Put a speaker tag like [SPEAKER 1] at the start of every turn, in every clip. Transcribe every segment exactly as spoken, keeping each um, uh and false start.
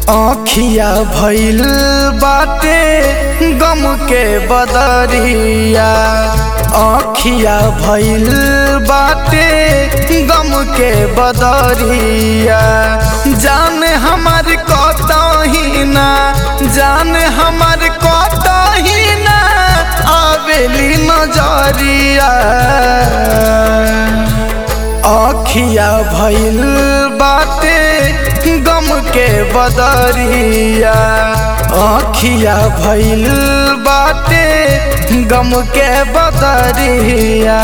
[SPEAKER 1] आँखिया भइल बाटे गम के बदरिया, आँखिया भइल बाटे गम के बदरिया। जान हमार कतही ना, जान हमार कतही ना आवेली नजरिया। आँखिया भइल बाटे गम के बदरिया, आँखिया भइल बाटे गम के बदरिया।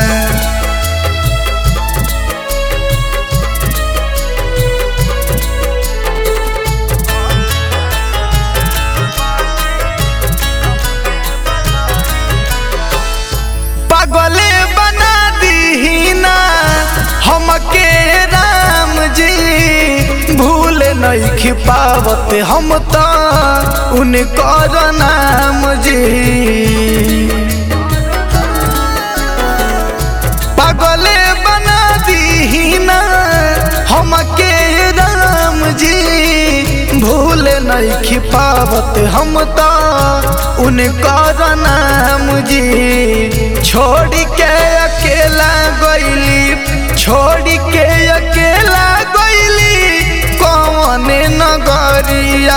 [SPEAKER 1] पागले बना दीना हमके राम जी, भूल नहीं पावत हम तो उनकर नाम जी। पागले बना दीना हमके राम जी, भूल नहीं पावत हम तो उनकर नाम जी। छोड़ के अकेला गइली, छोड़ के अकेला गइली कौन नगरिया।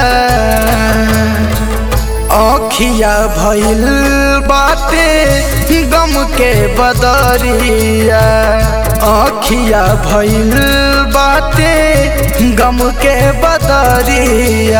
[SPEAKER 1] आँखिया भइल बाटे गम के बदरिया, आँखिया भइल बाटे गम के बदरिया।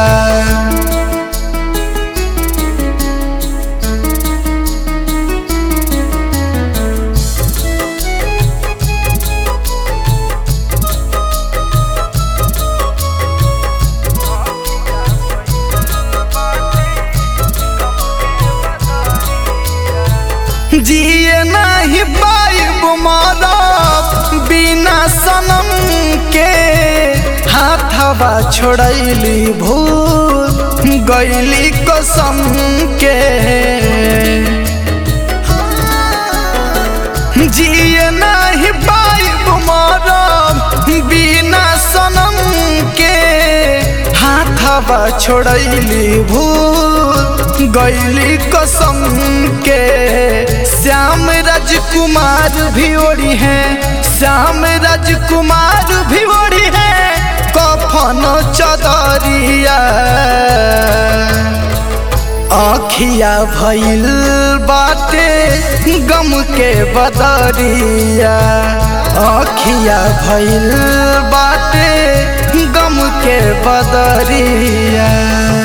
[SPEAKER 1] जिए नहीं पाइब मरब बिना सनम के, हाथवा छोड़ैली भूल गइली कसम के। जिए नहीं पाइब मरब बिना सनम के, हाथवा छोड़ैली भूल गइली कसम के। श्याम राजकुमार भी ओढ़ी है, श्याम राजकुमार भी ओढ़ी है कफन चदरिया। आँखिया भइल बाटे गम के बदरिया, आँखिया भइल बाटे गम के बदरिया।